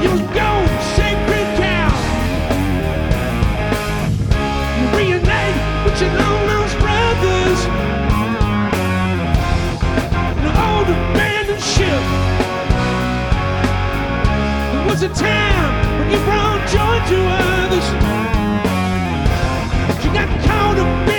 You was gone, sacred cow. You reunite with your long-lost brothers. An old abandoned ship. There was a time when you brought joy to others. You got caught up